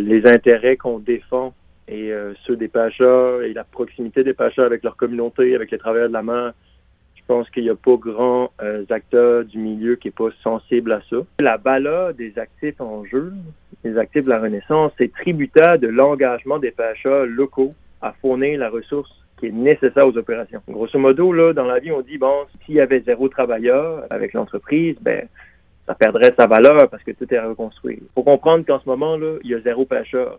les intérêts qu'on défend et ceux des pêcheurs et la proximité des pêcheurs avec leur communauté, avec les travailleurs de la mer, je pense qu'il n'y a pas grand acteurs du milieu qui n'est pas sensible à ça. La valeur des actifs en jeu, les actifs de la Renaissance, c'est tributaire de l'engagement des pêcheurs locaux à fournir la ressource qui est nécessaire aux opérations. Grosso modo, là, dans la vie, on dit, bon, s'il y avait 0 travailleur avec l'entreprise, ça perdrait sa valeur parce que tout est à reconstruire. Il faut comprendre qu'en ce moment, là, il y a 0 pêcheur.